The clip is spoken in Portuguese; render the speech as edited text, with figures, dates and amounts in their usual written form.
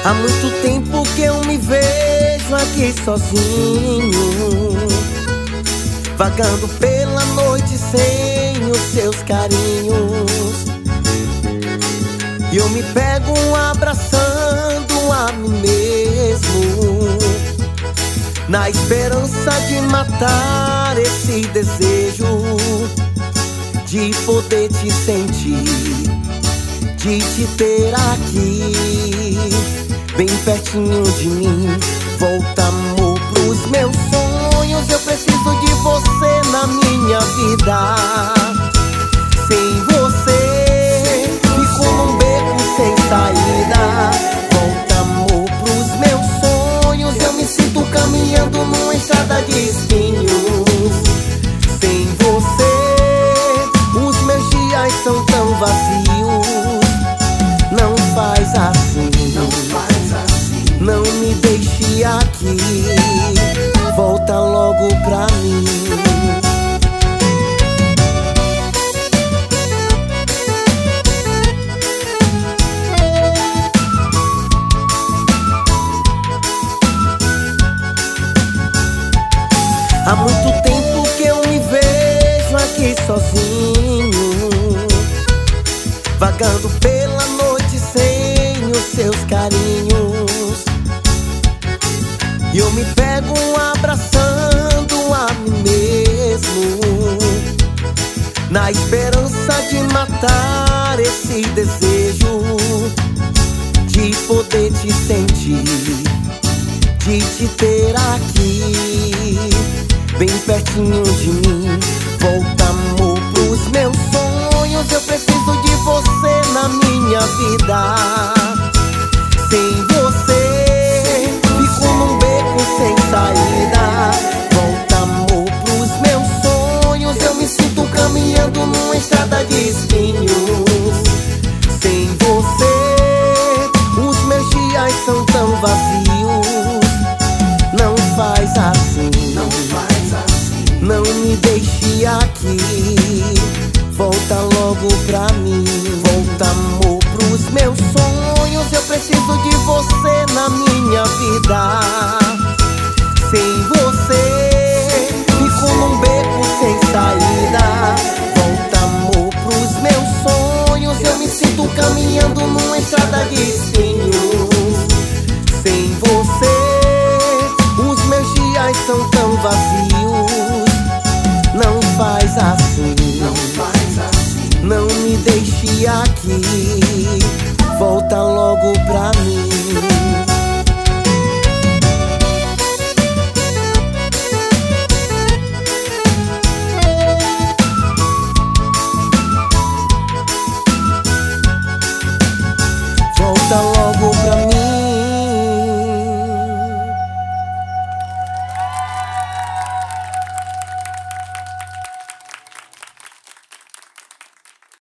Há muito tempo que eu me vejo aqui sozinho, vagando pela noite sem os seus carinhos. E eu me pego abraçando a mim mesmo, na esperança de matar esse desejo de poder te sentir, de te ter aqui, bem pertinho de mim. Volta, amor, pros meus sonhos. Eu preciso de você na minha vida. Sem você fico num beco sem saída. Volta, amor, pros meus sonhos. Eu me sinto caminhando numa estrada de espinhos. Sem você os meus dias são tão vazios. Não faz assim, não faz assim. Não me deixe aqui, volta logo pra mim. Há muito tempo que eu me vejo aqui sozinho, vagando pela noite sem os seus carinhos. E eu me pego abraçando a mim mesmo, na esperança de matar esse desejo de poder te sentir, de te ter aqui, bem pertinho de mim. Volta, amor, pros meus sonhos. Eu preciso de você na minha vida. Sem você fico num beco sem saída. Volta, amor, pros meus sonhos. Eu me sinto caminhando numa estrada de espinhos. Sem você os meus dias são tão vazios. Não faz assim, não faz assim. Não me deixe aqui, volta logo pra mim. Volta, amor, pros meus sonhos. Eu preciso de você na minha vida. Sem você fico num beco sem saída. Volta, amor, pros meus sonhos. Eu me sinto caminhando numa estrada de espinhos. Sem você os meus dias são tão vazios. Não faz assim, não faz assim. Não me deixe aqui, volta logo pra